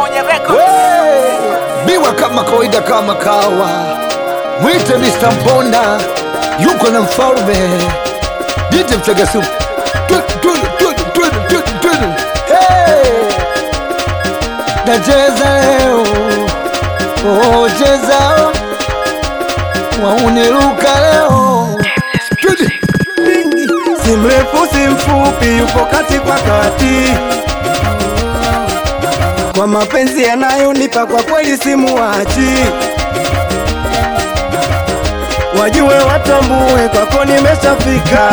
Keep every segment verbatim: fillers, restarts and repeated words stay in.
Monye Records. Biwa kama kawaida kama kawa, mwite mister Mponda, yuko na mfalme Dite Mtega Supu. Nacheza leo, oh cheza, wauniruka leo. Si mrefu si mfupi, yupo kati kwa kati, kwa mapenzi yanayonipa kwa kweli simuachi. Wajue watambue kwako nimeshafika,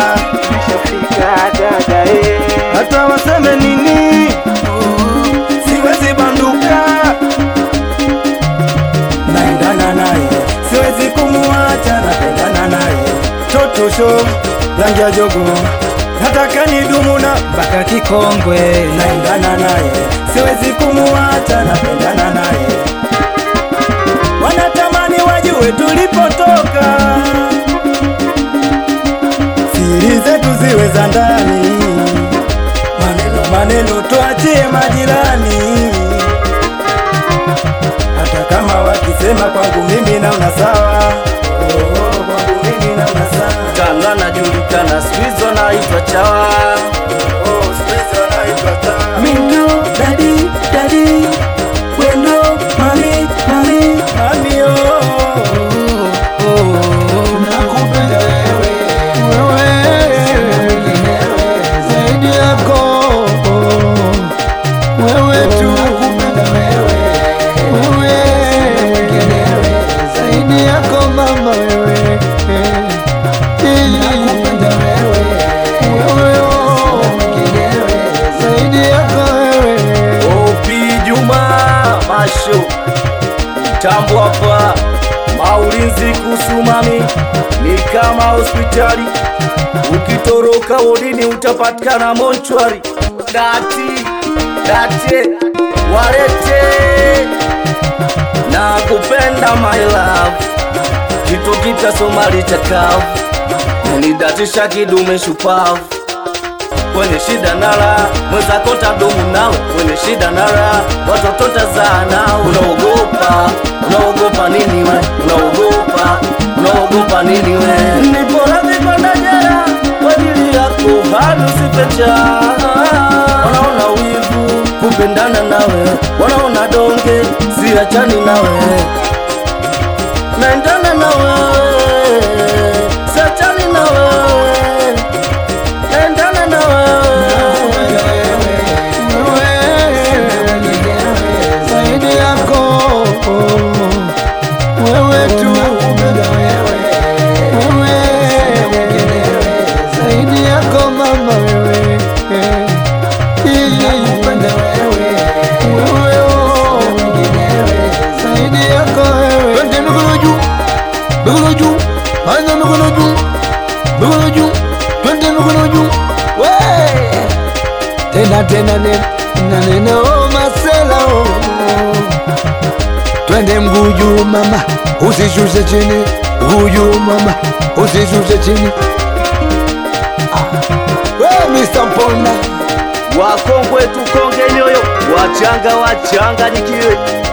hata waseme nini siwezi banduka. Naendana naye siwezi kumuacha, napendana naye toto show rangi ya jogo, nataka nidumu na mpaka kikongwe. Naendana naye siwezi kumuacha, napendana naye. Wanatamani wajue tulipotoka, siri zetu ziwe za ndani, maneno maneno tuachie majirani. Hata kama wakisema kwangu mimi naona sawa, oh, oh, kwangu mimi naona sawa. Tanga najulikana squeeze naitwa chawa, Oh, squeeze naitwa chawa. Mindo daddy daddy, wendo mami mami Mami, oh, oh, oh. Nakupenda wewe, wewe zaidi yako, wewe tu. Nakupenda wewe, wewe zaidi yako mama, wewe nakupenda wewe, wewe zaidi yako wewe. Opi Juma Masho tambo hapa, maulinzi kusumami ni kama hospitali, ukitoroka wodini utapatikana monchwari. Dati dati warete na kupenda my love, kitu kita Somali chakavu, nidatisha kidume shupavu. Kwenye shida nara mwenzako tadumu nawe, kwenye shida nara watoto tazaa nao. Unaogopa, unaogopa nini we? Unaogopa, unaogopa nini we? Nipo radhi kwenda jela kwa ajili yako, hadi usipecha. Wanaona wivu kupendana nawe, wanaona donge siachani nawe. Naendana nawe, siachani nawe. Naendana nawe, zaidi yako wewe tu, wewe zaidi yako mama, wewe nakupenda wewe, wewe zaidi yako wewe. Twende mikono juu, mikono juu, anza mikono juu, mikono juu, twende mikono juu, we tena tena na neno masela, oh. Twende mguu juu mama, usishushe chini, mguu juu mama, usishushe chini. Ah. We mister Mponda, wakongwe tukonge nyoyo, wachanga wachanganyikiwe.